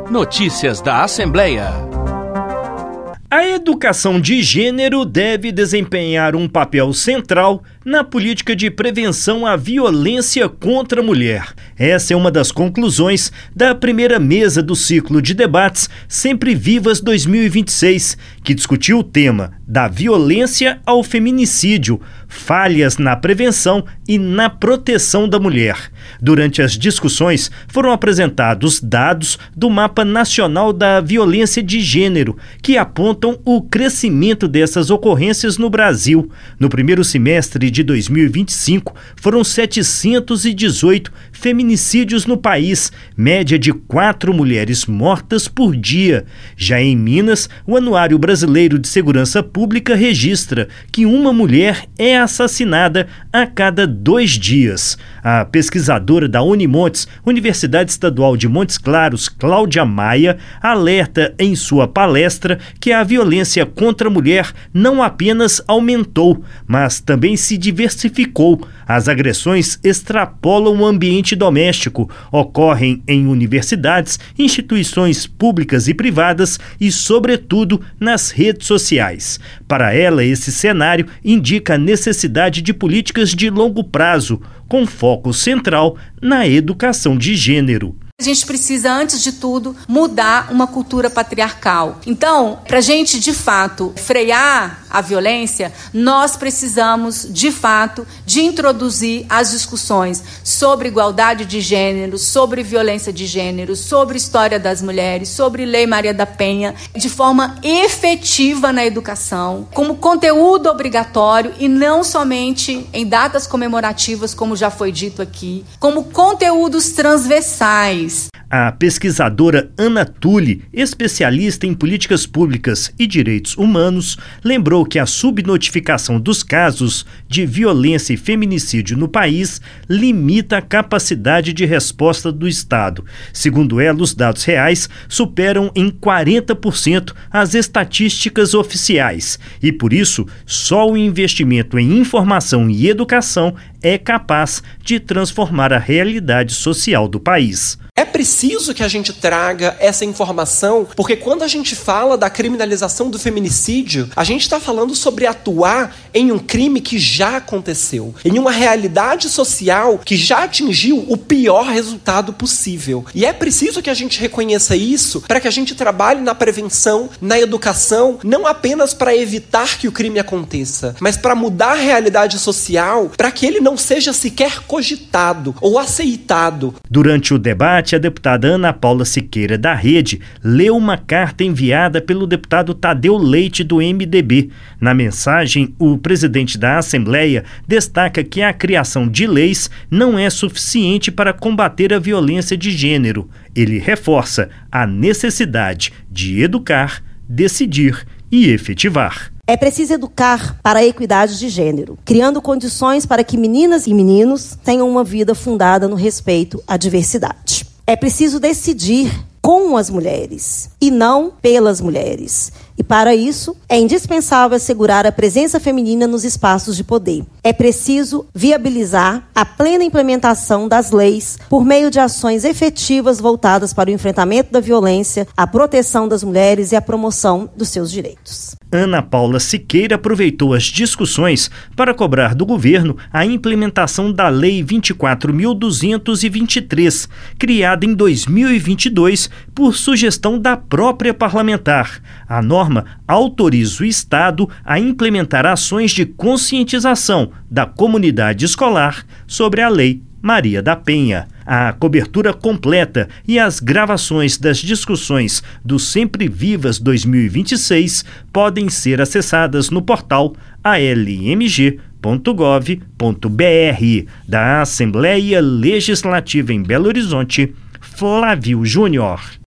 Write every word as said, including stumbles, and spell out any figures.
Notícias da Assembleia. A educação de gênero deve desempenhar um papel central na política de prevenção à violência contra a mulher. Essa é uma das conclusões da primeira mesa do ciclo de debates Sempre Vivas dois mil e vinte e seis, que discutiu o tema da violência ao feminicídio, falhas na prevenção e na proteção da mulher. Durante as discussões, foram apresentados dados do Mapa Nacional da Violência de Gênero, que apontam o crescimento dessas ocorrências no Brasil. No primeiro semestre de dois mil e vinte e cinco, foram setecentos e dezoito feminicídios no país, média de quatro mulheres mortas por dia. Já em Minas, o Anuário Brasileiro de Segurança Pública registra que uma mulher é assassinada a cada dois dias. A pesquisadora da Unimontes, Universidade Estadual de Montes Claros, Cláudia Maia, alerta em sua palestra que a violência contra a mulher não apenas aumentou, mas também se diversificou. As agressões extrapolam o ambiente doméstico, ocorrem em universidades, instituições públicas e privadas e, sobretudo, nas redes sociais. Para ela, esse cenário indica a necessidade de políticas de longo prazo, com foco central na educação de gênero. A gente precisa, antes de tudo, mudar uma cultura patriarcal. Então, para a gente, de fato, frear a violência, nós precisamos, de fato, de introduzir as discussões sobre igualdade de gênero, sobre violência de gênero, sobre história das mulheres, sobre Lei Maria da Penha, de forma efetiva na educação, como conteúdo obrigatório e não somente em datas comemorativas, como já foi dito aqui, como conteúdos transversais. A pesquisadora Ana Tulli, especialista em políticas públicas e direitos humanos, lembrou que a subnotificação dos casos de violência e feminicídio no país limita a capacidade de resposta do Estado. Segundo ela, os dados reais superam em quarenta por cento as estatísticas oficiais e, por isso, só o investimento em informação e educação é capaz de transformar a realidade social do país. É preciso que a gente traga essa informação, porque quando a gente fala da criminalização do feminicídio, a gente está falando sobre atuar em um crime que já aconteceu, em uma realidade social que já atingiu o pior resultado possível. E é preciso que a gente reconheça isso para que a gente trabalhe na prevenção, na educação, não apenas para evitar que o crime aconteça, mas para mudar a realidade social, para que ele não seja sequer cogitado ou aceitado. Durante o debate, a deputada Ana Paula Siqueira, da Rede, leu uma carta enviada pelo deputado Tadeu Leite, do M D B. Na mensagem, o presidente da Assembleia destaca que a criação de leis não é suficiente para combater a violência de gênero. Ele reforça a necessidade de educar, decidir e efetivar. É preciso educar para a equidade de gênero, criando condições para que meninas e meninos tenham uma vida fundada no respeito à diversidade. É preciso decidir com as mulheres e não pelas mulheres. E para isso, é indispensável assegurar a presença feminina nos espaços de poder. É preciso viabilizar a plena implementação das leis por meio de ações efetivas voltadas para o enfrentamento da violência, a proteção das mulheres e a promoção dos seus direitos. Ana Paula Siqueira aproveitou as discussões para cobrar do governo a implementação da Lei vinte e quatro mil duzentos e vinte e três, criada em dois mil e vinte e dois por sugestão da própria parlamentar. A norma autoriza o Estado a implementar ações de conscientização da comunidade escolar sobre a Lei Maria da Penha. A cobertura completa e as gravações das discussões do Sempre Vivas dois mil e vinte e seis podem ser acessadas no portal a l m g ponto gov ponto b r. Da Assembleia Legislativa em Belo Horizonte, Flávio Júnior.